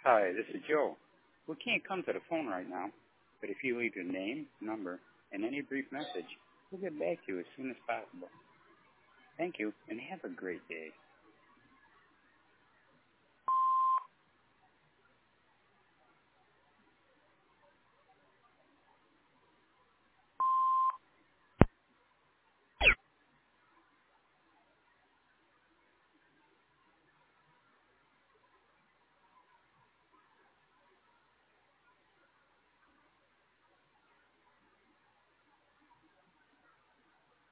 Hi, this is Joe. We can't come to the phone right now, but if you leave your name, number, and any brief message, we'll get back to you as soon as possible. Thank you, and have a great day.